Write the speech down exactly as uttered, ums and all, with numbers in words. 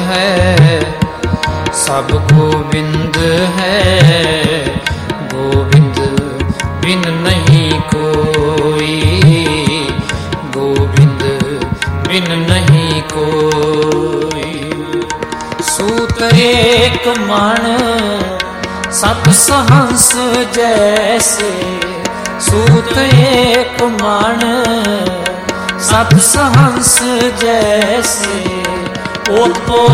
है, सब गोविंद है, गोविंद बिन नहीं कोई, गोविंद बिन नहीं कोई। सूत एक मन सत सहंस जैसे, सूत एक मन सत सहंस जैसे, ओ तो